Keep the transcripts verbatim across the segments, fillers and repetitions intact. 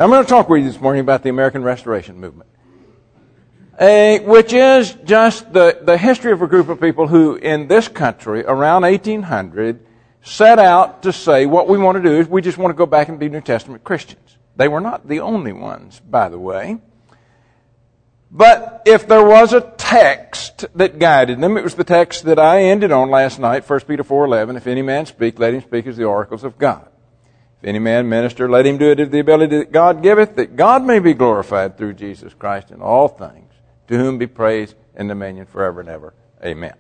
I'm going to talk with you this morning about the American Restoration Movement, a, which is just the, the history of a group of people who, in this country, around eighteen hundred, set out to say what we want to do is we just want to go back and be New Testament Christians. They were not the only ones, by the way. But if there was a text that guided them, it was the text that I ended on last night, First Peter four eleven, if any man speak, let him speak as the oracles of God. If any man minister, let him do it of the ability that God giveth, that God may be glorified through Jesus Christ in all things, to whom be praise and dominion forever and ever. Amen.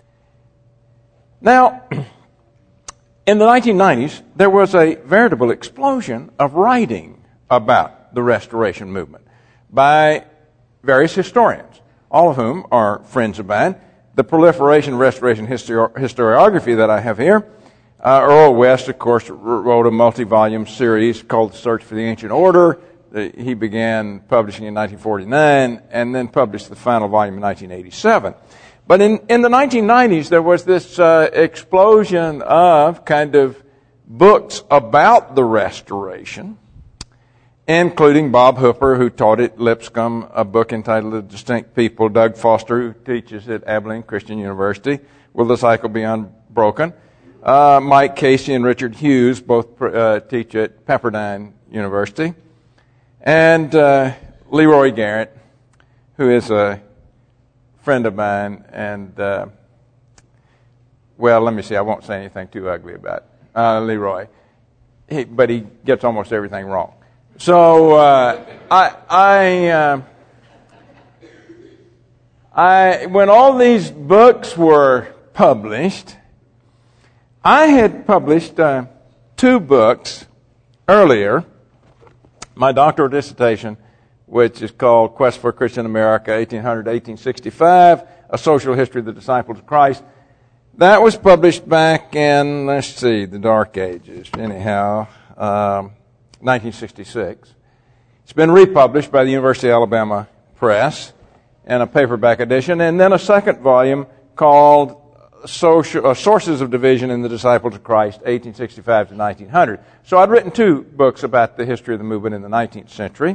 Now, in the nineteen nineties, there was a veritable explosion of writing about the Restoration Movement by various historians, all of whom are friends of mine. The proliferation of restoration histori- historiography that I have here, uh, Earl West, of course, wrote a multi-volume series called The Search for the Ancient Order. Uh, he began publishing in nineteen forty-nine and then published the final volume in nineteen eighty-seven. But in, in the nineteen nineties, there was this uh, explosion of kind of books about the Restoration, including Bob Hooper, who taught at Lipscomb, a book entitled The Distinct People, Doug Foster, who teaches at Abilene Christian University, Will the Cycle Be Unbroken? Uh, Mike Casey and Richard Hughes both uh, teach at Pepperdine University. And uh, Leroy Garrett, who is a friend of mine, and, uh, well, let me see, I won't say anything too ugly about uh, Leroy, he, but he gets almost everything wrong. So uh, I, I, uh, I, when all these books were published, I had published uh, two books earlier. My doctoral dissertation, which is called Quest for Christian America, eighteen hundred to eighteen sixty-five, A Social History of the Disciples of Christ. That was published back in, let's see, the Dark Ages, anyhow. Um, nineteen sixty-six. It's been republished by the University of Alabama Press in a paperback edition, and then a second volume called Social, uh, Sources of Division in the Disciples of Christ, eighteen sixty-five to nineteen hundred. So I'd written two books about the history of the movement in the nineteenth century.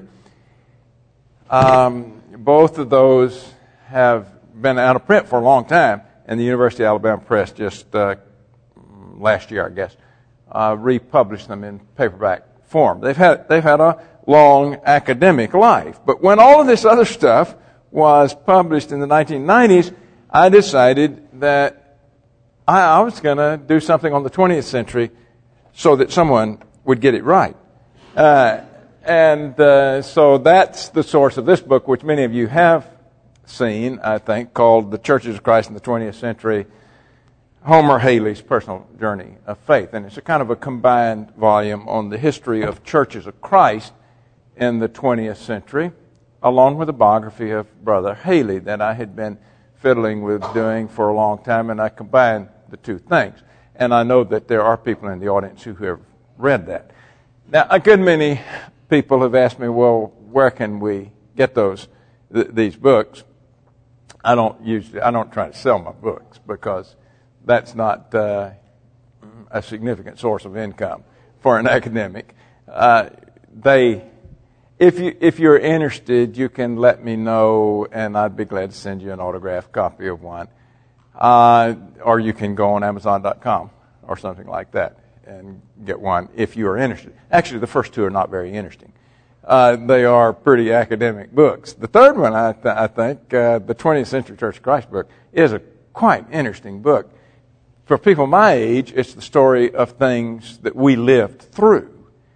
Um, both of those have been out of print for a long time, and the University of Alabama Press just uh, last year, I guess, uh, republished them in paperback form. They've had they've had a long academic life. But when all of this other stuff was published in the nineteen nineties, I decided that I, I was going to do something on the twentieth century so that someone would get it right. Uh, and uh, so that's the source of this book, which many of you have seen, I think, called The Churches of Christ in the twentieth century, Homer Haley's Personal Journey of Faith. And it's a kind of a combined volume on the history of churches of Christ in the twentieth century, along with a biography of Brother Haley that I had been fiddling with doing for a long time, and I combined the two things. And I know that there are people in the audience who have read that. Now, a good many people have asked me, well, where can we get those th- these books? I don't usually, I don't try to sell my books because that's not uh, a significant source of income for an academic. Uh, they, if you if you're interested, you can let me know, and I'd be glad to send you an autographed copy of one. Uh, or you can go on Amazon dot com or something like that and get one if you are interested. Actually, the first two are not very interesting. Uh, they are pretty academic books. The third one, I, th- I think, uh, the twentieth Century Church of Christ book, is a quite interesting book. For people my age, it's the story of things that we lived through.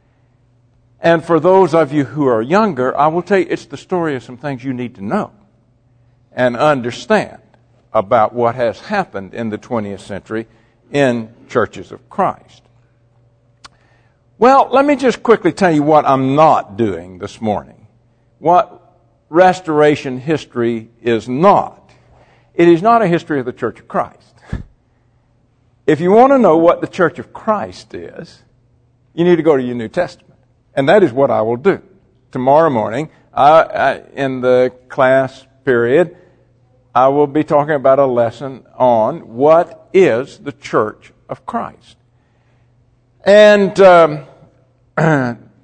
And for those of you who are younger, I will tell you it's the story of some things you need to know and understand about what has happened in the twentieth century in churches of Christ. Well, let me just quickly tell you what I'm not doing this morning. What restoration history is not. It is not a history of the Church of Christ. If you want to know what the Church of Christ is, you need to go to your New Testament. And that is what I will do. Tomorrow morning, I, I, in the class period, I will be talking about a lesson on what is the Church of Christ. And um,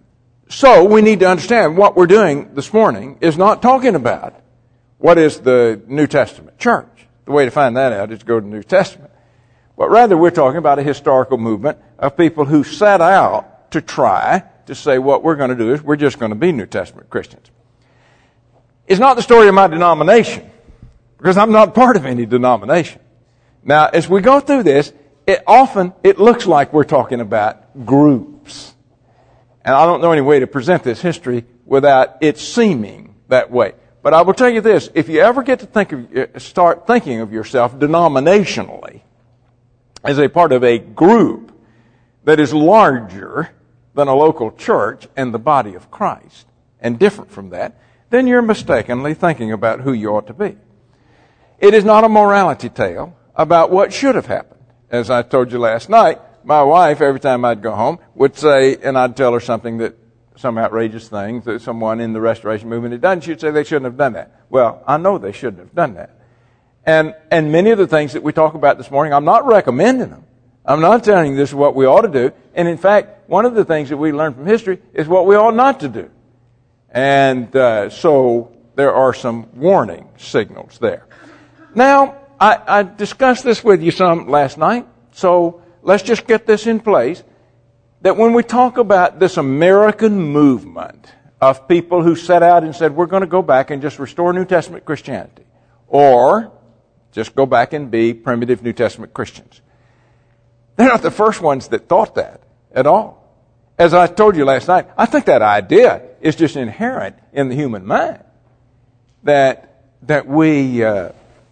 So we need to understand what we're doing this morning is not talking about what is the New Testament church. The way to find that out is to go to the New Testament. But rather we're talking about a historical movement of people who set out to try to say what we're going to do is we're just going to be New Testament Christians. It's not the story of my denomination, because I'm not part of any denomination. Now, as we go through this, it often, it looks like we're talking about groups. And I don't know any way to present this history without it seeming that way. But I will tell you this, if you ever get to think of, start thinking of yourself denominationally as a part of a group that is larger than a local church and the body of Christ, and different from that, then you're mistakenly thinking about who you ought to be. It is not a morality tale about what should have happened. As I told you last night, my wife, every time I'd go home, would say, and I'd tell her something that, some outrageous thing that someone in the Restoration movement had done, she'd say they shouldn't have done that. Well, I know they shouldn't have done that. And, and many of the things that we talk about this morning, I'm not recommending them. I'm not telling you this is what we ought to do. And in fact, one of the things that we learn from history is what we ought not to do. And uh, so there are some warning signals there. Now, I, I discussed this with you some last night, so let's just get this in place, that when we talk about this American movement of people who set out and said, we're going to go back and just restore New Testament Christianity, or just go back and be primitive New Testament Christians. They're not the first ones that thought that at all. As I told you last night, I think that idea is just inherent in the human mind. That that we, uh,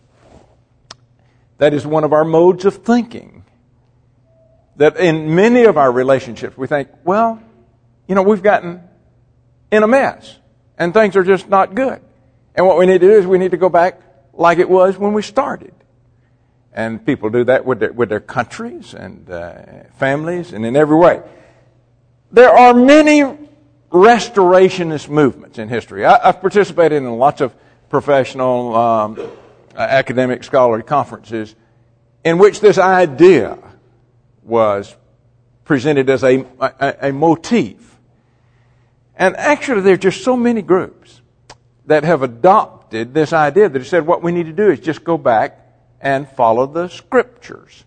that is one of our modes of thinking. That in many of our relationships we think, well, you know, we've gotten in a mess and things are just not good. And what we need to do is we need to go back like it was when we started. And people do that with their, with their countries and uh, families and in every way. There are many restorationist movements in history. I, I've participated in lots of professional, um, academic, scholarly conferences in which this idea was presented as a, a, a motif. And actually there are just so many groups that have adopted this idea that have said what we need to do is just go back and follow the Scriptures.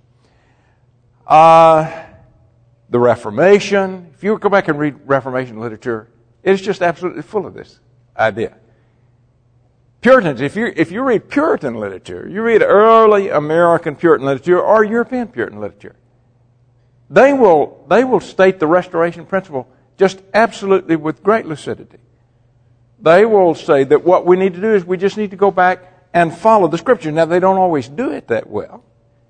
Uh, the Reformation, if you go back and read Reformation literature, it's just absolutely full of this idea. Puritans, if you if you read Puritan literature, you read early American Puritan literature or European Puritan literature, they will they will state the restoration principle just absolutely with great lucidity. They will say that what we need to do is we just need to go back and follow the Scripture. Now, they don't always do it that well.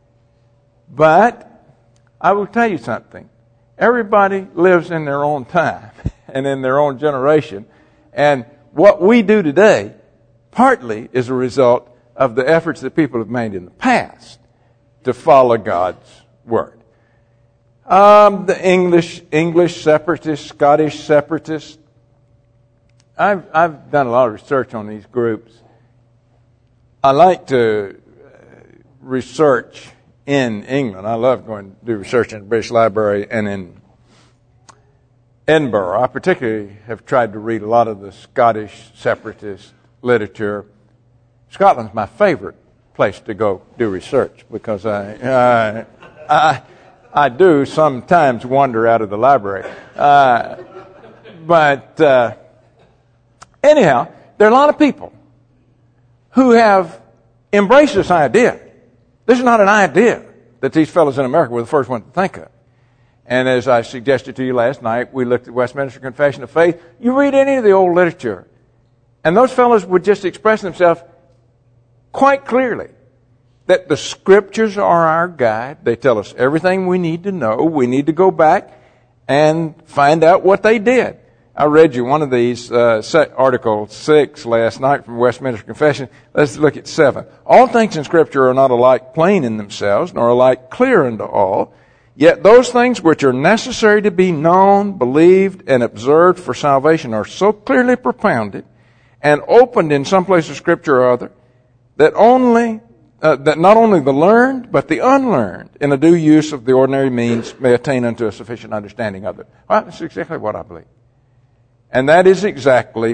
But I will tell you something. Everybody lives in their own time and in their own generation. And what we do today partly is a result of the efforts that people have made in the past to follow God's Word. Um, the English English separatists, Scottish separatists. I've, I've done a lot of research on these groups. I like to research in England. I love going to do research in the British Library and in Edinburgh. I particularly have tried to read a lot of the Scottish separatist literature. Scotland's my favorite place to go do research because I uh, I, I do sometimes wander out of the library. Uh, but uh, anyhow, there are a lot of people who have embraced this idea. This is not an idea that these fellows in America were the first ones to think of. And as I suggested to you last night, we looked at Westminster Confession of Faith. You read any of the old literature, and those fellows would just express themselves quite clearly that the Scriptures are our guide. They tell us everything we need to know. We need to go back and find out what they did. I read you one of these, uh, Article six last night from Westminster Confession. Let's look at seven. All things in Scripture are not alike plain in themselves, nor alike clear unto all. Yet those things which are necessary to be known, believed, and observed for salvation are so clearly propounded and opened in some place of Scripture or other that only, uh, that not only the learned, but the unlearned, in a due use of the ordinary means, may attain unto a sufficient understanding of it. Well, that's exactly what I believe. And that is exactly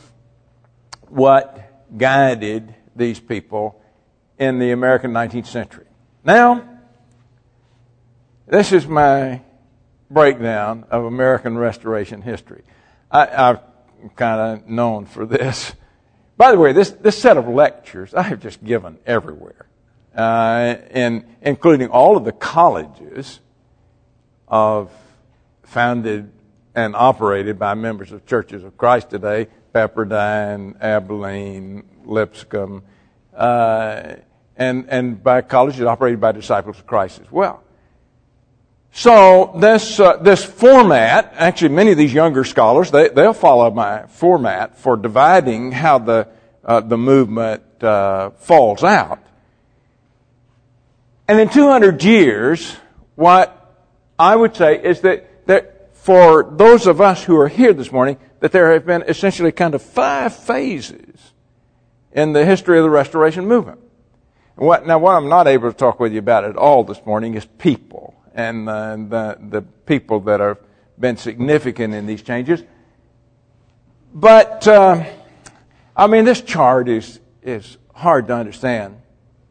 what guided these people in the American nineteenth century. Now, this is my breakdown of American Restoration history. I, I'm kind of known for this. By the way, this, this set of lectures I have just given everywhere, uh, and including all of the colleges of founded and operated by members of Churches of Christ today, Pepperdine, Abilene, Lipscomb, uh, and, and by colleges operated by Disciples of Christ as well. So this uh, this format, actually many of these younger scholars, they, they'll follow my format for dividing how the uh, the movement uh, falls out. And in two hundred years, what I would say is that, that for those of us who are here this morning, that there have been essentially kind of five phases in the history of the Restoration movement. What, now, what I'm not able to talk with you about at all this morning is people. And uh, the, the people that have been significant in these changes. But, uh, I mean, this chart is, is hard to understand.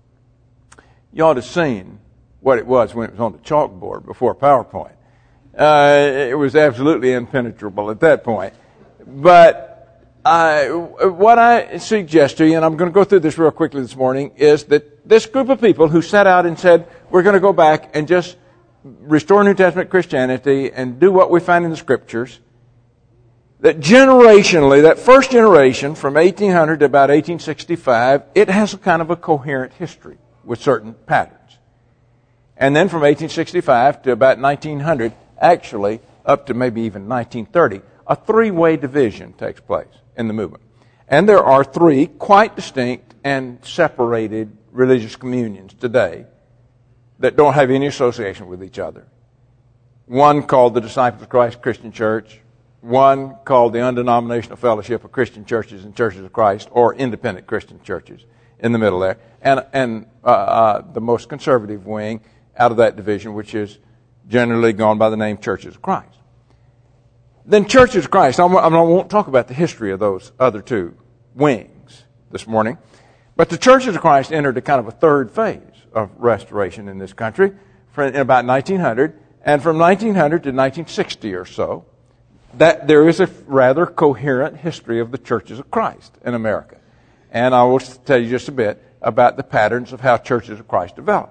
You ought to have seen what it was when it was on the chalkboard before PowerPoint. Uh, it was absolutely impenetrable at that point. But I, what I suggest to you, and I'm going to go through this real quickly this morning, is that this group of people who set out and said, we're going to go back and just restore New Testament Christianity and do what we find in the Scriptures, that generationally, that first generation from eighteen hundred to about eighteen sixty-five, it has a kind of a coherent history with certain patterns. And then from eighteen sixty-five to about nineteen hundred, actually up to maybe even nineteen thirty, a three-way division takes place in the movement. And there are three quite distinct and separated religious communions today that don't have any association with each other. One called the Disciples of Christ Christian Church, one called the Undenominational Fellowship of Christian Churches and Churches of Christ, or Independent Christian Churches in the middle there, and, and uh, uh, the most conservative wing out of that division, which is generally gone by the name Churches of Christ. Then Churches of Christ, I won't talk about the history of those other two wings this morning, but the Churches of Christ entered a kind of a third phase of restoration in this country in about nineteen hundred, and from nineteen hundred to nineteen sixty or so, that there is a rather coherent history of the Churches of Christ in America. And I will tell you just a bit about the patterns of how Churches of Christ developed.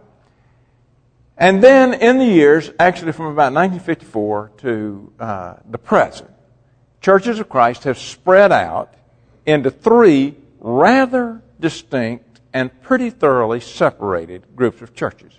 And then in the years, actually from about nineteen fifty-four to uh, the present, Churches of Christ have spread out into three rather distinct and pretty thoroughly separated groups of churches.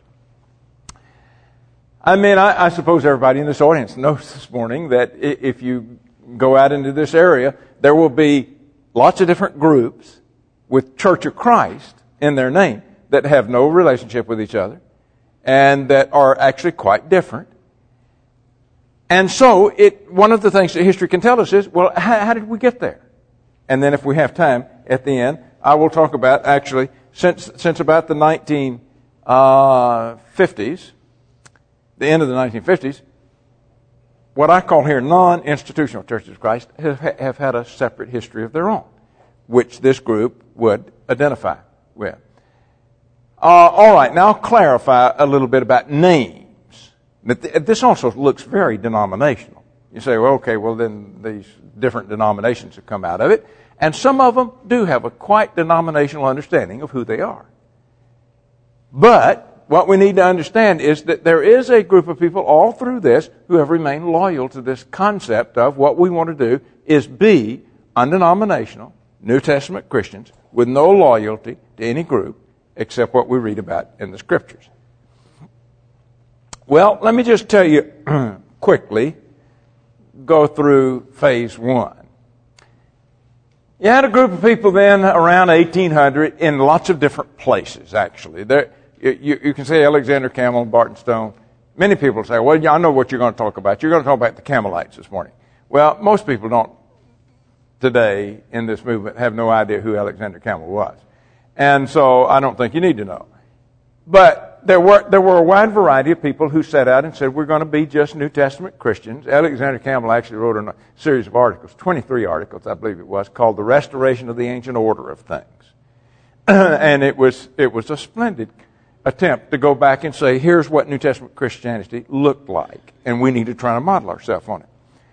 I mean, I, I suppose everybody in this audience knows this morning that if you go out into this area, there will be lots of different groups with Church of Christ in their name that have no relationship with each other and that are actually quite different. And so, it one of the things that history can tell us is, well, how, how did we get there? And then if we have time at the end, I will talk about actually since since about the nineteen fifties, the end of the nineteen fifties, what I call here non-institutional Churches of Christ have, have had a separate history of their own, which this group would identify with. Uh, all right, now I'll clarify a little bit about names. This also looks very denominational. You say, well, okay, well then these different denominations have come out of it. And some of them do have a quite denominational understanding of who they are. But what we need to understand is that there is a group of people all through this who have remained loyal to this concept of what we want to do is be undenominational New Testament Christians with no loyalty to any group except what we read about in the Scriptures. Well, let me just tell you quickly, go through phase one. You had a group of people then around eighteen hundred in lots of different places, actually. There, you, you can say Alexander Campbell and Barton Stone. Many people say, well, yeah, I know what you're going to talk about. You're going to talk about the Campbellites this morning. Well, most people don't today in this movement have no idea who Alexander Campbell was. And so I don't think you need to know. But But there were there were a wide variety of people who set out and said, we're going to be just New Testament Christians. Alexander Campbell actually wrote a series of articles, twenty-three articles, I believe it was, called The Restoration of the Ancient Order of Things. And it was it was a splendid attempt to go back and say, here's what New Testament Christianity looked like, and we need to try to model ourselves on it.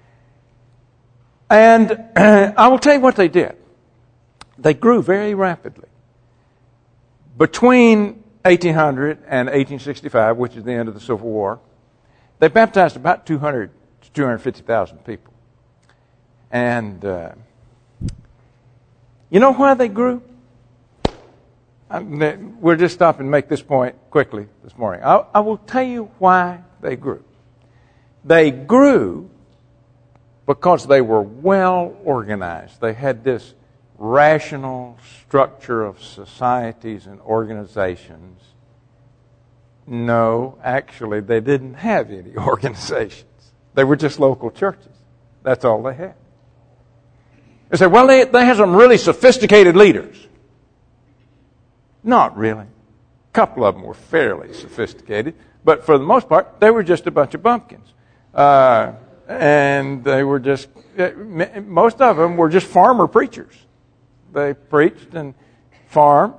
And I will tell you what they did. They grew very rapidly. Between eighteen hundred and eighteen sixty-five, which is the end of the Civil War, they baptized about two hundred to two hundred fifty thousand people. And uh, you know why they grew? I'm, we'll just stop and make this point quickly this morning. I, I will tell you why they grew. They grew because they were well organized. They had this rational structure of societies and organizations. No, actually, they didn't have any organizations. They were just local churches. That's all they had. They said, well, they, they had some really sophisticated leaders. Not really. A couple of them were fairly sophisticated, but for the most part, they were just a bunch of bumpkins. Uh, and they were just, most of them were just farmer preachers. They preached and farmed.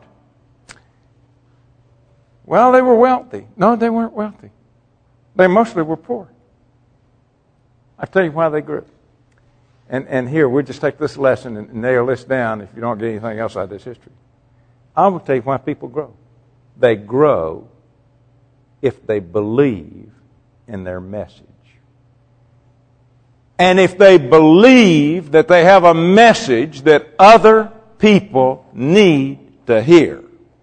Well, they were wealthy. No, they weren't wealthy. They mostly were poor. I'll tell you why they grew. And and here, we'll just take this lesson and nail this down if you don't get anything else out of this history. I will tell you why people grow. They grow if they believe in their message. And if they believe that they have a message that other people need to hear.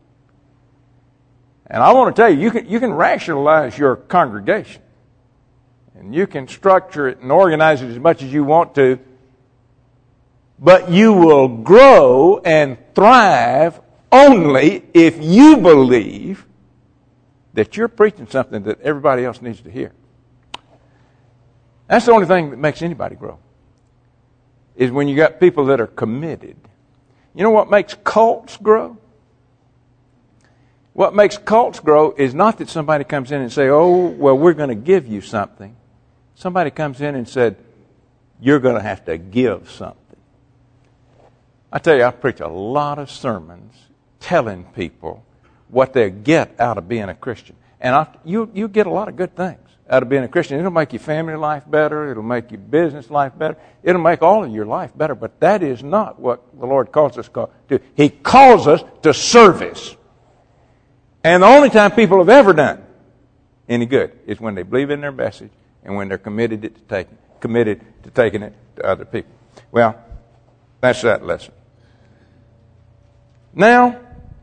And I want to tell you, you can, you can rationalize your congregation. And you can structure it and organize it as much as you want to. But you will grow and thrive only if you believe that you're preaching something that everybody else needs to hear. That's the only thing that makes anybody grow, is when you got people that are committed. You know what makes cults grow? What makes cults grow is not that somebody comes in and say, oh, well, we're going to give you something. Somebody comes in and said, you're going to have to give something. I tell you, I preach a lot of sermons telling people what they get out of being a Christian. And I, you, you get a lot of good things out of being a Christian. It'll make your family life better. It'll make your business life better. It'll make all of your life better. But that is not what the Lord calls us to. He calls us to service. And the only time people have ever done any good is when they believe in their message and when they're committed to taking, committed to taking it to other people. Well, that's that lesson. Now,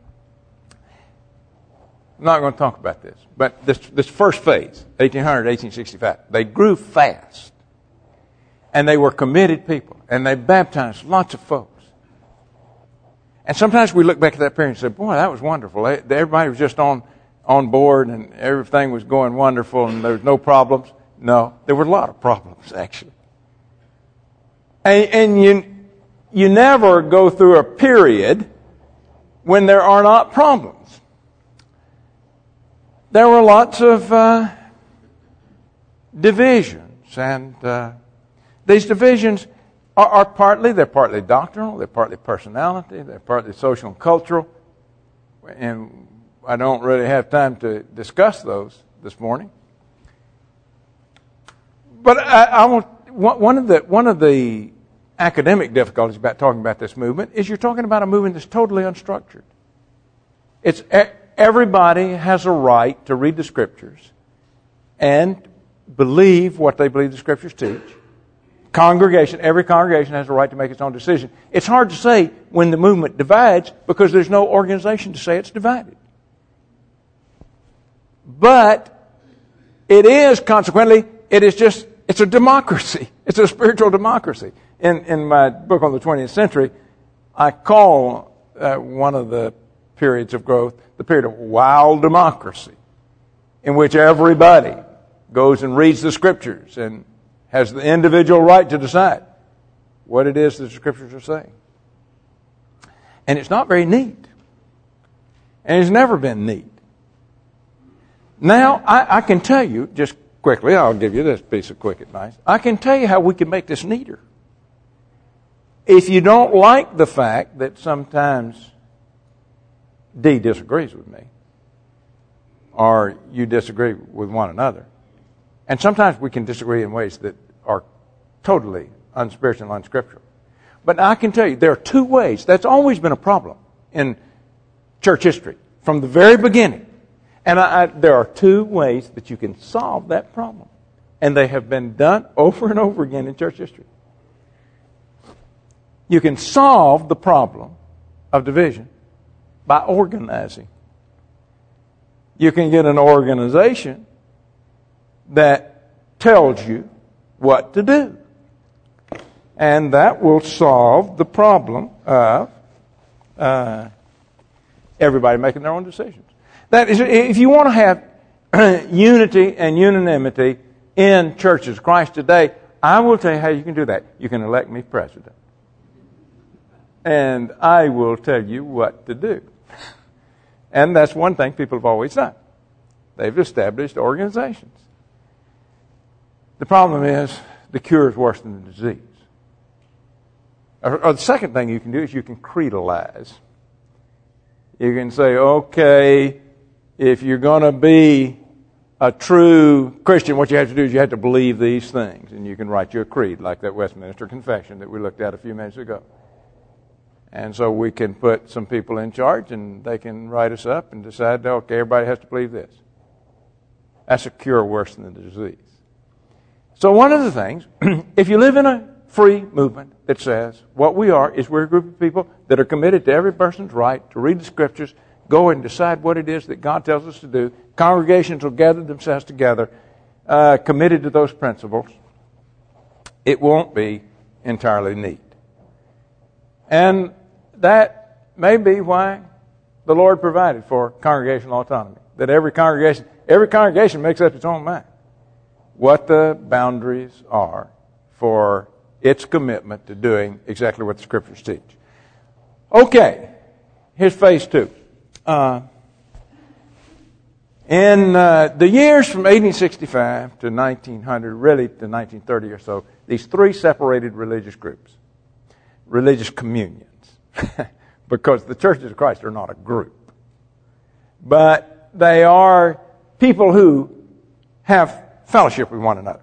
I'm not going to talk about this, but this, this first phase, eighteen hundred, eighteen sixty-five, they grew fast. And they were committed people. And they baptized lots of folks. And sometimes we look back at that period and say, boy, that was wonderful. Everybody was just on, on board and everything was going wonderful and there was no problems. No, there were a lot of problems, actually. And, and you, you never go through a period when there are not problems. There were lots of uh, divisions, and uh, these divisions are, are partly, they're partly doctrinal, they're partly personality, they're partly social and cultural, and I don't really have time to discuss those this morning. But I, I want, one of the one of the academic difficulties about talking about this movement is you're talking about a movement that's totally unstructured. It's everybody has a right to read the Scriptures and believe what they believe the Scriptures teach. Congregation, every congregation has a right to make its own decision. It's hard to say when the movement divides because there's no organization to say it's divided. But it is, consequently, it is just, it's a democracy. It's a spiritual democracy. In, in my book on the twentieth century, I call uh, one of the periods of growth the period of wild democracy, in which everybody goes and reads the Scriptures and has the individual right to decide what it is that the Scriptures are saying. And it's not very neat. And it's never been neat. Now, I, I can tell you, just quickly, I'll give you this piece of quick advice. I can tell you how we can make this neater. If you don't like the fact that sometimes D disagrees with me, or you disagree with one another, and sometimes we can disagree in ways that are totally unspiritual and unscriptural. But I can tell you, there are two ways. That's always been a problem in church history, from the very beginning. And I, I, there are two ways that you can solve that problem. And they have been done over and over again in church history. You can solve the problem of division by organizing. You can get an organization that tells you what to do. And that will solve the problem of uh, everybody making their own decisions. That is, if you want to have unity and unanimity in churches of Christ today, I will tell you how you can do that. You can elect me president. And I will tell you what to do. And that's one thing people have always done. They've established organizations. The problem is the cure is worse than the disease. Or, or the second thing you can do is you can creedalize. You can say, okay, if you're going to be a true Christian, what you have to do is you have to believe these things. And you can write you a creed, like that Westminster Confession that we looked at a few minutes ago. And so we can put some people in charge, and they can write us up and decide, okay, everybody has to believe this. That's a cure worse than the disease. So one of the things, if you live in a free movement that says what we are is we're a group of people that are committed to every person's right to read the Scriptures, go and decide what it is that God tells us to do. Congregations will gather themselves together, uh, committed to those principles. It won't be entirely neat. And that may be why the Lord provided for congregational autonomy. That every congregation, every congregation makes up its own mind what the boundaries are for its commitment to doing exactly what the Scriptures teach. Okay, here's phase two. Uh, in uh, the years from eighteen sixty-five to nineteen hundred, really to nineteen thirty or so, these three separated religious groups, religious communions, because the churches of Christ are not a group, but they are people who have fellowship with one another.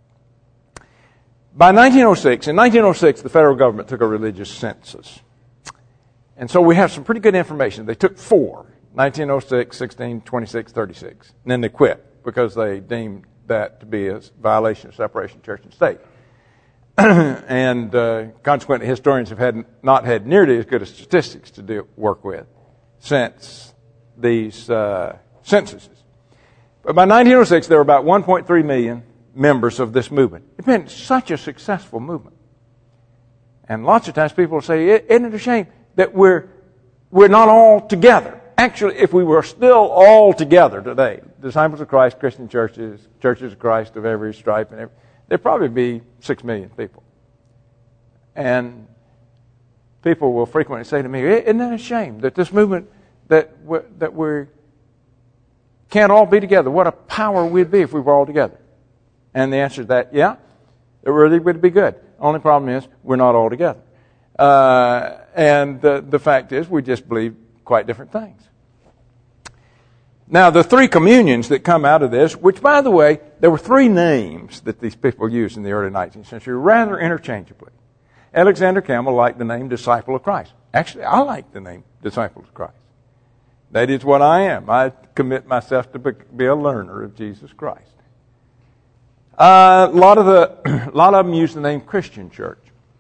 By nineteen oh six, in nineteen oh six, the federal government took a religious census. And so we have some pretty good information. They took four, nineteen oh six, sixteen, twenty-six, thirty-six. And then they quit because they deemed that to be a violation of separation of church and state. and uh, consequently, historians have had not had nearly as good as statistics to do, work with since these uh, censuses. But by nineteen oh six, there were about one point three million members of this movement. It's been such a successful movement. And lots of times people say, isn't it a shame that we're we're not all together? Actually, if we were still all together today, Disciples of Christ, Christian churches, churches of Christ of every stripe, and every, there'd probably be six million people. And people will frequently say to me, isn't that a shame that this movement, that we're, that we can't all be together? What a power we'd be if we were all together. And the answer to that, yeah, it really would be good. Only problem is we're not all together. Uh, and the, the fact is we just believe quite different things. Now, the three communions that come out of this, which, by the way, there were three names that these people used in the early nineteenth century, rather interchangeably. Alexander Campbell liked the name Disciple of Christ. Actually, I like the name Disciple of Christ. That is what I am. I commit myself to be a learner of Jesus Christ. Uh, a lot of the, a lot of them use the name Christian Church.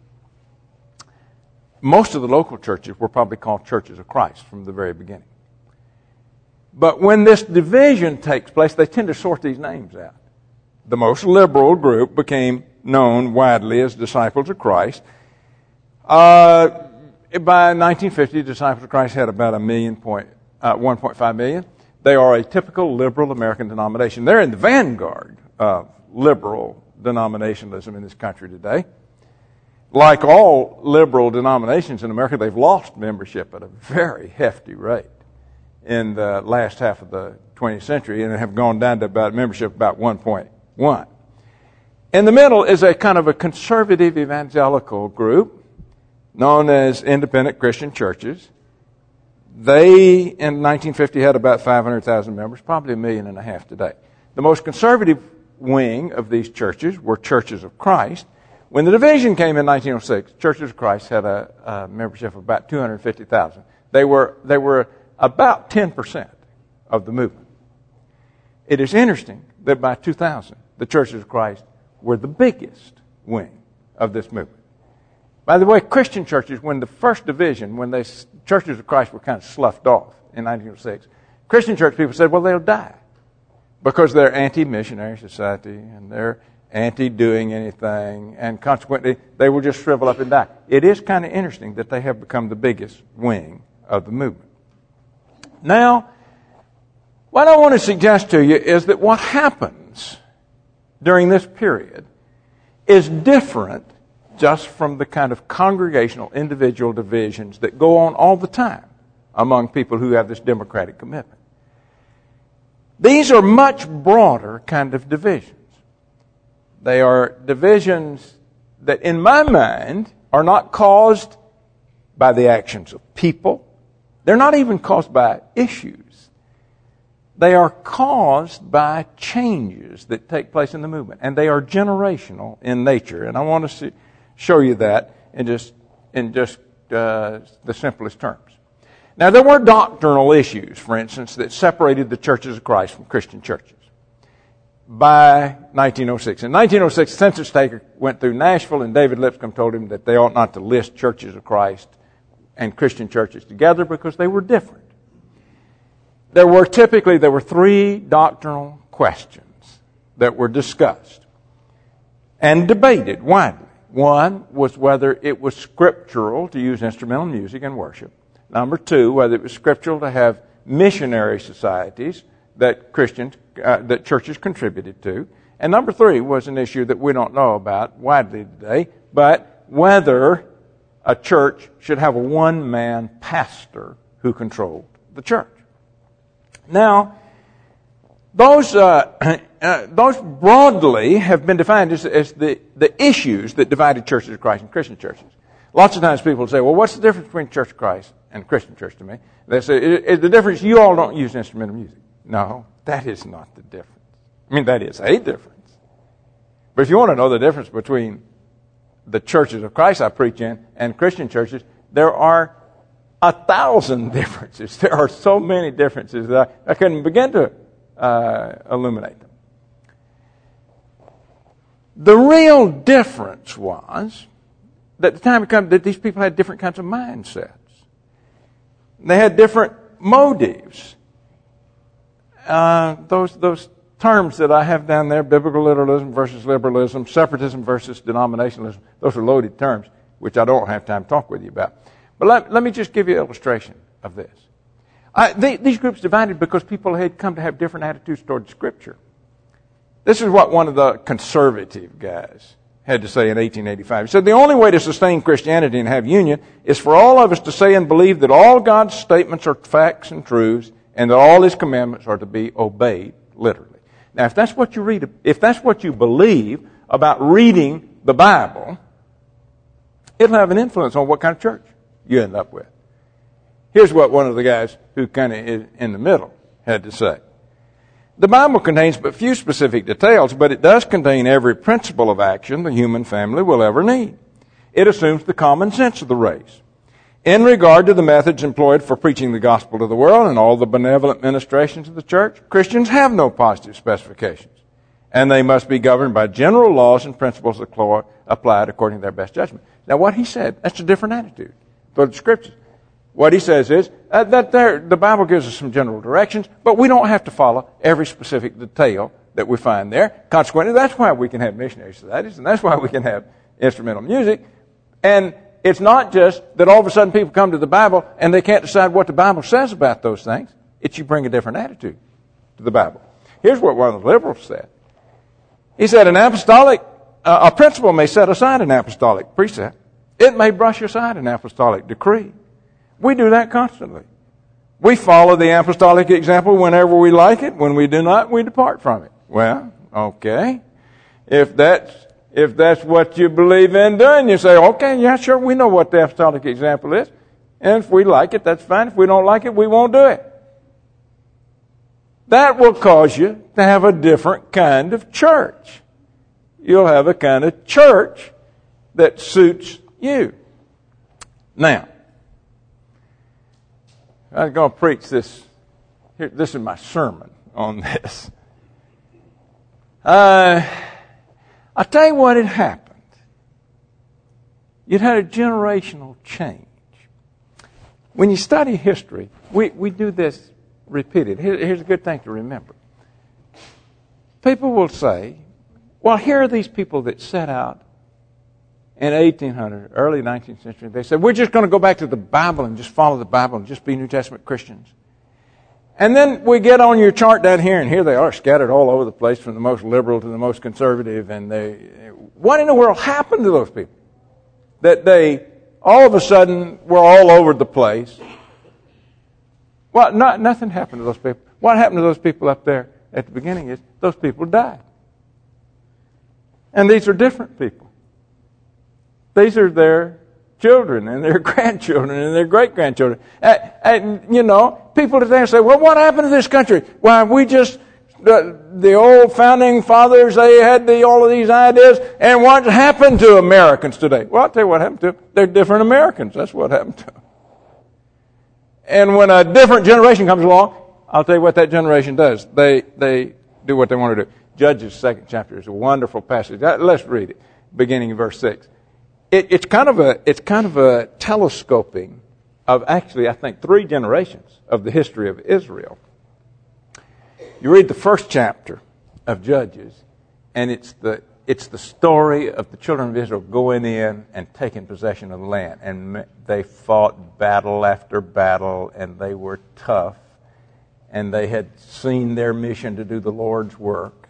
Most of the local churches were probably called Churches of Christ from the very beginning. But when this division takes place, they tend to sort these names out. The most liberal group became known widely as Disciples of Christ. Uh, by nineteen fifty, Disciples of Christ had about a million point, uh, one point five million. They are a typical liberal American denomination. They're in the vanguard of liberal denominationalism in this country today. Like all liberal denominations in America, they've lost membership at a very hefty rate in the last half of the twentieth century and have gone down to about membership about one point one. In the middle is a kind of a conservative evangelical group known as independent Christian churches. They, in nineteen fifty, had about five hundred thousand members, probably a million and a half today. The most conservative wing of these churches were Churches of Christ. When the division came in nineteen oh six, Churches of Christ had a, a membership of about two hundred fifty thousand. They were, they were about ten percent of the movement. It is interesting that by two thousand, the Churches of Christ were the biggest wing of this movement. By the way, Christian churches, when the first division, when they Churches of Christ were kind of sloughed off in nineteen oh six, Christian church people said, well, they'll die because they're anti-missionary society and they're anti-doing anything, and consequently, they will just shrivel up and die. It is kind of interesting that they have become the biggest wing of the movement. Now, what I want to suggest to you is that what happens during this period is different just from the kind of congregational individual divisions that go on all the time among people who have this democratic commitment. These are much broader kind of divisions. They are divisions that, in my mind, are not caused by the actions of people. They're not even caused by issues. They are caused by changes that take place in the movement, and they are generational in nature. And I want to see, show you that in just in just uh, the simplest terms. Now, there were doctrinal issues, for instance, that separated the Churches of Christ from Christian churches by nineteen oh six. In nineteen oh six, a census taker went through Nashville, and David Lipscomb told him that they ought not to list Churches of Christ and Christian churches together because they were different. There were typically, there were three doctrinal questions that were discussed and debated widely. One was whether it was scriptural to use instrumental music in worship. Number two, whether it was scriptural to have missionary societies that Christians, uh, that churches contributed to. And number three was an issue that we don't know about widely today, but whether a church should have a one-man pastor who controlled the church. Now, those uh, uh, those broadly have been defined as, as the, the issues that divided Churches of Christ and Christian churches. Lots of times people say, well, what's the difference between Church of Christ and Christian church to me? They say, is the difference you all don't use instrumental music? No, that is not the difference. I mean, that is a difference. But if you want to know the difference between the Churches of Christ I preach in and Christian churches, there are a thousand differences. There are so many differences that I, I couldn't begin to uh, illuminate them. The real difference was that the time had come that these people had different kinds of mindsets. They had different motives. Uh, those those terms that I have down there, biblical literalism versus liberalism, separatism versus denominationalism, those are loaded terms, which I don't have time to talk with you about. But let, let me just give you an illustration of this. I, they, these groups divided because people had come to have different attitudes toward Scripture. This is what one of the conservative guys had to say in eighteen eighty-five. He said, the only way to sustain Christianity and have union is for all of us to say and believe that all God's statements are facts and truths and that all His commandments are to be obeyed literally. Now, if that's what you read, if that's what you believe about reading the Bible, it'll have an influence on what kind of church you end up with. Here's what one of the guys who kind of is in the middle had to say. The Bible contains but few specific details, but it does contain every principle of action the human family will ever need. It assumes the common sense of the race. In regard to the methods employed for preaching the gospel to the world and all the benevolent ministrations of the church, Christians have no positive specifications, and they must be governed by general laws and principles applied according to their best judgment. Now, what he said, that's a different attitude toward the Scriptures. What he says is uh, that there, the Bible gives us some general directions, but we don't have to follow every specific detail that we find there. Consequently, that's why we can have missionary societies, and that's why we can have instrumental music. And it's not just that all of a sudden people come to the Bible and they can't decide what the Bible says about those things. It's you bring a different attitude to the Bible. Here's what one of the liberals said. He said, an apostolic, uh, a principle may set aside an apostolic precept. It may brush aside an apostolic decree. We do that constantly. We follow the apostolic example whenever we like it. When we do not, we depart from it. Well, okay. If that's, if that's what you believe in doing, you say, okay, yeah, sure, we know what the apostolic example is. And if we like it, that's fine. If we don't like it, we won't do it. That will cause you to have a different kind of church. You'll have a kind of church that suits you. Now, I'm going to preach this. Here, this is my sermon on this. Uh, I'll tell you what had happened. You'd had a generational change. When you study history, we, we do this repeated. Here, here's a good thing to remember. People will say, well, here are these people that set out in eighteen hundred, early nineteenth century. They said, we're just going to go back to the Bible and just follow the Bible and just be New Testament Christians. And then we get on your chart down here, and here they are scattered all over the place from the most liberal to the most conservative. And they, what in the world happened to those people? That they all of a sudden were all over the place. Well, not, nothing happened to those people. What happened to those people up there at the beginning is those people died. And these are different people. These are their children and their grandchildren and their great-grandchildren. And, and you know, people today say, well, what happened to this country? Why, we just, the, the old founding fathers, they had the, all of these ideas, and what happened to Americans today? Well, I'll tell you what happened to them. They're different Americans. That's what happened to them. And when a different generation comes along, I'll tell you what that generation does. They, they do what they want to do. Judges' second chapter is a wonderful passage. Let's read it, beginning in verse six. It, it's kind of a it's kind of a telescoping of actually, I think, three generations of the history of Israel. You read the first chapter of Judges, and it's the it's the story of the children of Israel going in and taking possession of the land, and they fought battle after battle, and they were tough, and they had seen their mission to do the Lord's work.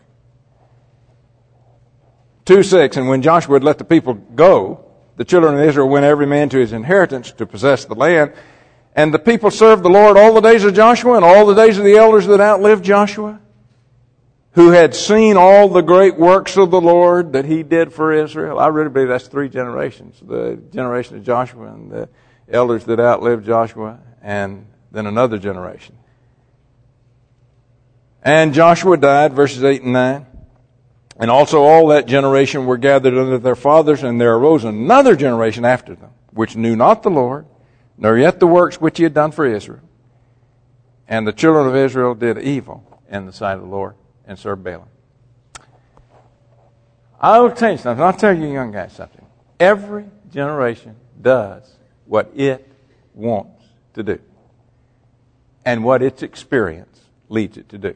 two six, and when Joshua had let the people go, the children of Israel went every man to his inheritance to possess the land. And the people served the Lord all the days of Joshua and all the days of the elders that outlived Joshua, who had seen all the great works of the Lord that he did for Israel. I really believe that's three generations. The generation of Joshua and the elders that outlived Joshua, and then another generation. And Joshua died, verses eight and nine. And also all that generation were gathered unto their fathers, and there arose another generation after them, which knew not the Lord, nor yet the works which he had done for Israel. And the children of Israel did evil in the sight of the Lord, and served Baalim. I'll tell you something. I'll tell you young guys something. Every generation does what it wants to do, and what its experience leads it to do.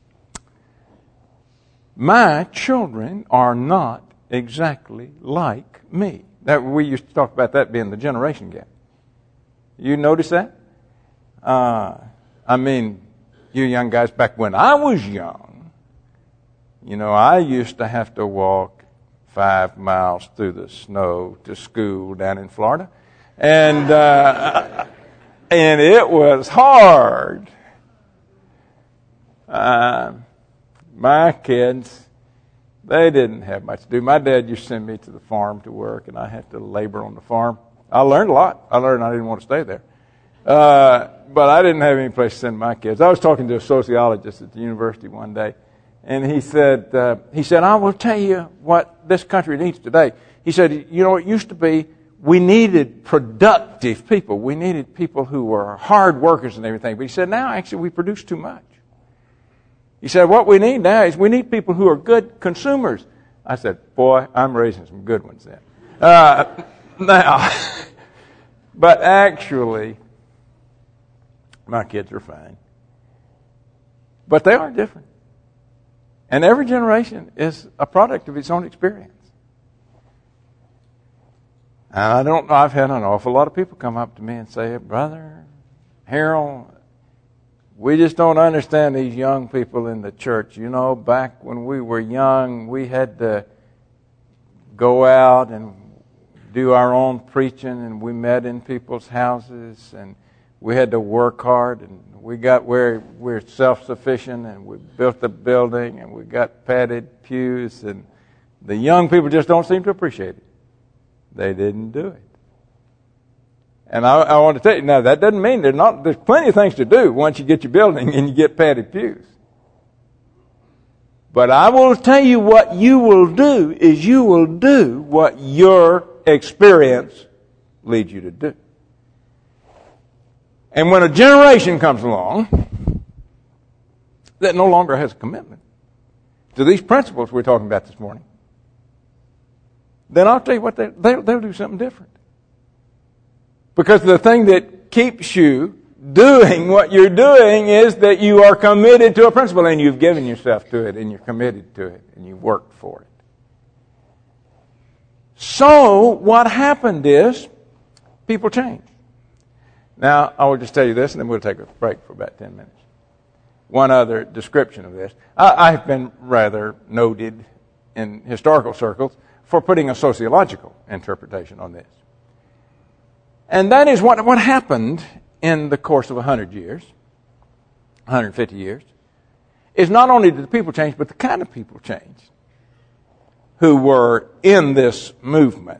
My children are not exactly like me. That, we used to talk about that being the generation gap. You notice that? Uh, I mean, you young guys, back when I was young, you know, I used to have to walk five miles through the snow to school down in Florida. And, uh, and it was hard. Uh, My kids, they didn't have much to do. My dad used to send me to the farm to work, and I had to labor on the farm. I learned a lot. I learned I didn't want to stay there. Uh, but I didn't have any place to send my kids. I was talking to a sociologist at the university one day, and he said, uh, he said, I will tell you what this country needs today. He said, you know, it used to be we needed productive people. We needed people who were hard workers and everything. But he said, now actually we produce too much. He said, what we need now is we need people who are good consumers. I said, boy, I'm raising some good ones then. Uh, now, but actually, my kids are fine. But they are different. And every generation is a product of its own experience. And I don't know, I've had an awful lot of people come up to me and say, Brother Harold, we just don't understand these young people in the church. You know, back when we were young, we had to go out and do our own preaching, and we met in people's houses, and we had to work hard, and we got where we're self-sufficient, and we built the building, and we got padded pews, and the young people just don't seem to appreciate it. They didn't do it. And I, I want to tell you, now that doesn't mean there's not, there's plenty of things to do once you get your building and you get padded pews. But I will tell you what you will do is you will do what your experience leads you to do. And when a generation comes along that no longer has a commitment to these principles we're talking about this morning, then I'll tell you what, they, they'll, they'll do something different. Because the thing that keeps you doing what you're doing is that you are committed to a principle, and you've given yourself to it, and you're committed to it, and you've worked for it. So what happened is people changed. Now, I will just tell you this, and then we'll take a break for about ten minutes. One other description of this. I, I've been rather noted in historical circles for putting a sociological interpretation on this. And that is what, what happened in the course of one hundred years, one hundred fifty years, is not only did the people change, but the kind of people changed who were in this movement.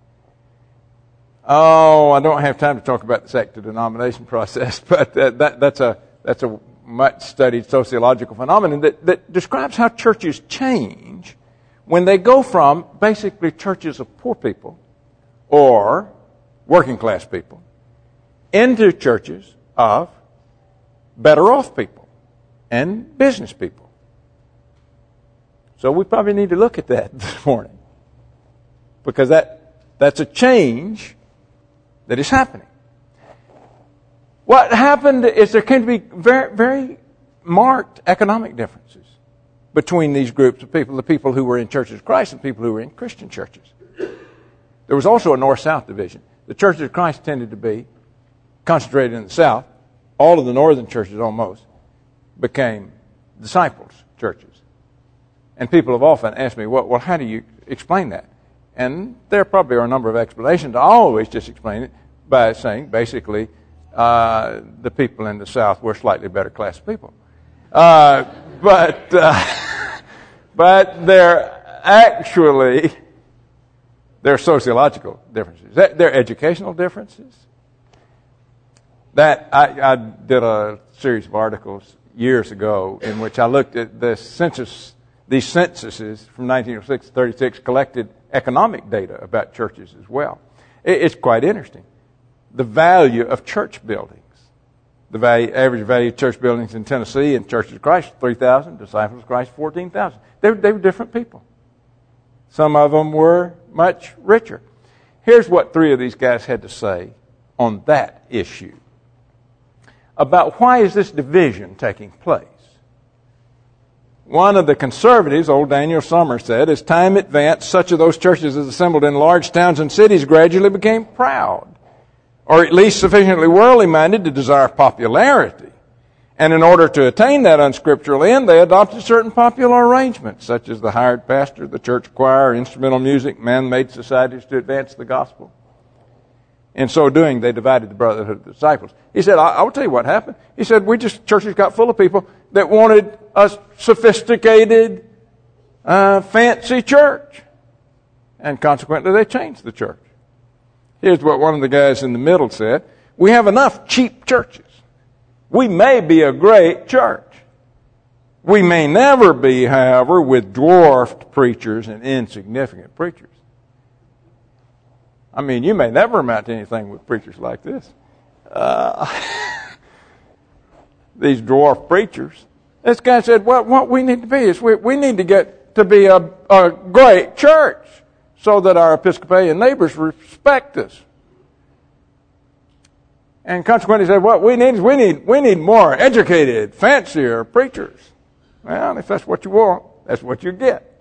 Oh, I don't have time to talk about the sect to denomination process, but uh, that, that's a that's a much-studied sociological phenomenon that, that describes how churches change when they go from basically churches of poor people or working-class people into churches of better-off people and business people. So we probably need to look at that this morning, because that that's a change that is happening. What happened is there came to be very, very marked economic differences between these groups of people, the people who were in churches of Christ and people who were in Christian churches. There was also a north-south division. The churches of Christ tended to be concentrated in the south. All of the northern churches almost became disciples' churches. And people have often asked me, well, well, how do you explain that? And there probably are a number of explanations. I always just explain it by saying, basically, uh, the people in the South were slightly better class people. Uh, but uh, but they're actually, they're sociological differences. They're educational differences. That I, I did a series of articles years ago in which I looked at the census, these censuses from nineteen oh six to thirty-six collected economic data about churches as well. It's quite interesting. The value of church buildings. The value, average value of church buildings in Tennessee and Churches of Christ, three thousand. Disciples of Christ, fourteen thousand. They, they were different people. Some of them were much richer. Here's what three of these guys had to say on that issue about why is this division taking place. One of the conservatives, old Daniel Summers, said, as time advanced, such of those churches as assembled in large towns and cities gradually became proud, or at least sufficiently worldly minded to desire popularity. And in order to attain that unscriptural end, they adopted certain popular arrangements, such as the hired pastor, the church choir, instrumental music, man-made societies to advance the gospel. In so doing, they divided the brotherhood of the disciples. He said, I, I will tell you what happened. He said, we just, churches got full of people that wanted a sophisticated, uh, fancy church. And consequently, they changed the church. Here's what one of the guys in the middle said. We have enough cheap churches. We may be a great church. We may never be, however, with dwarfed preachers and insignificant preachers. I mean, you may never amount to anything with preachers like this. Uh, these dwarf preachers. This guy said, well, what we need to be is we, we need to get to be a, a great church so that our Episcopalian neighbors respect us. And consequently, he said, what we need is we need, we need more educated, fancier preachers. Well, if that's what you want, that's what you get.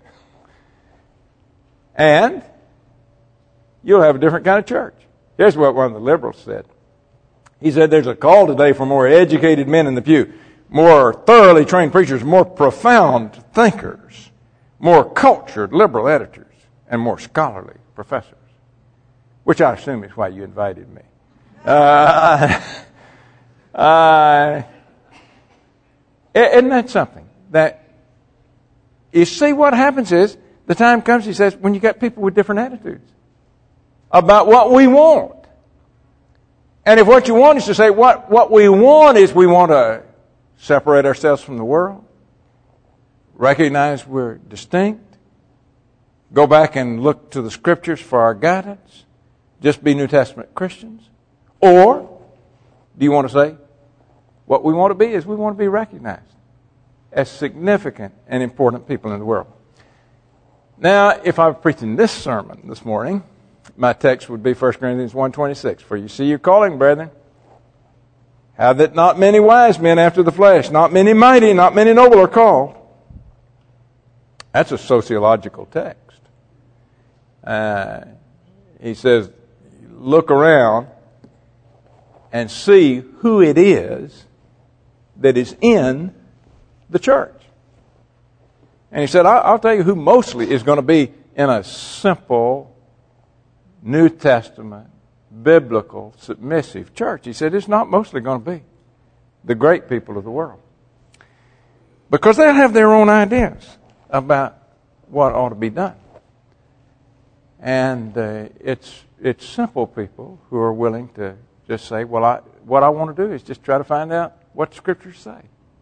And you'll have a different kind of church. Here's what one of the liberals said. He said, there's a call today for more educated men in the pew, more thoroughly trained preachers, more profound thinkers, more cultured liberal editors, and more scholarly professors, which I assume is why you invited me. Uh, uh, isn't that something? That you see what happens is the time comes, he says, when you got people with different attitudes about what we want. And if what you want is to say, what, what we want is we want to separate ourselves from the world, recognize we're distinct, go back and look to the Scriptures for our guidance, just be New Testament Christians. Or do you want to say, what we want to be is we want to be recognized as significant and important people in the world. Now, if I were preaching this sermon this morning, my text would be First Corinthians one twenty-six. For you see your calling, brethren, how that not many wise men after the flesh, not many mighty, not many noble are called. That's a sociological text. Uh, he says, look around and see who it is that is in the church. And he said, I'll tell you who mostly is going to be in a simple New Testament, biblical, submissive church. He said it's not mostly going to be the great people of the world. Because they'll have their own ideas about what ought to be done. And uh, it's it's simple people who are willing to just say, well, I, what I want to do is just try to find out what the Scriptures say.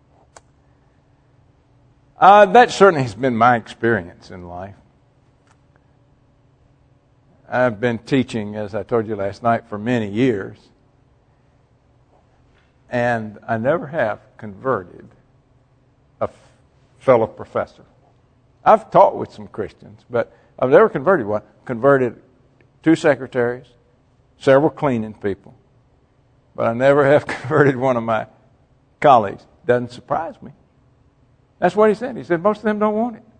Uh, that certainly has been my experience in life. I've been teaching, as I told you last night, for many years. And I never have converted a f- fellow professor. I've taught with some Christians, but I've never converted one. Converted two secretaries, several cleaning people. But I never have converted one of my colleagues. Doesn't surprise me. That's what he said. He said most of them don't want it.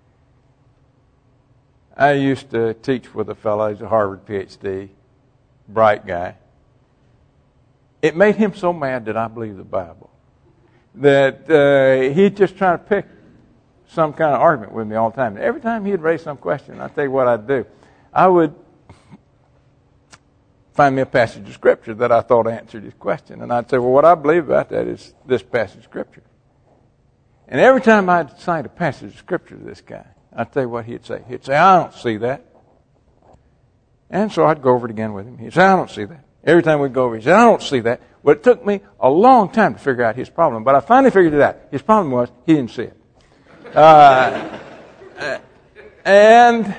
I used to teach with a fellow, he's a Harvard P H D, bright guy. It made him so mad that I believe the Bible, that uh, he'd just try to pick some kind of argument with me all the time. Every time he'd raise some question, I'd tell you what I'd do. I would find me a passage of Scripture that I thought answered his question, and I'd say, well, what I believe about that is this passage of Scripture. And every time I'd cite a passage of Scripture to this guy, I'd tell you what he'd say. He'd say, I don't see that. And so I'd go over it again with him. He'd say, I don't see that. Every time we'd go over, he'd say, I don't see that. Well, it took me a long time to figure out his problem, but I finally figured it out. His problem was he didn't see it. Uh, and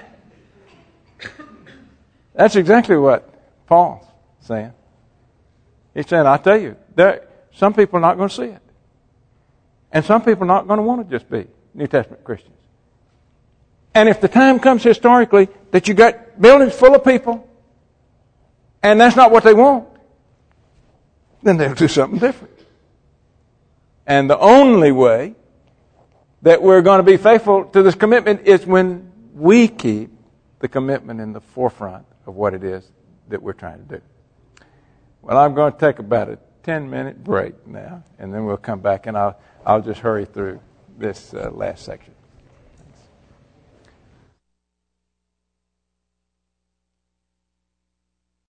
that's exactly what Paul's saying. He's saying, I tell you, there, some people are not going to see it. And some people are not going to want to just be New Testament Christians. And if the time comes historically that you got buildings full of people, and that's not what they want, then they'll do something different. And the only way that we're going to be faithful to this commitment is when we keep the commitment in the forefront of what it is that we're trying to do. Well, I'm going to take about a ten-minute break now, and then we'll come back, and I'll, I'll just hurry through this uh, last section.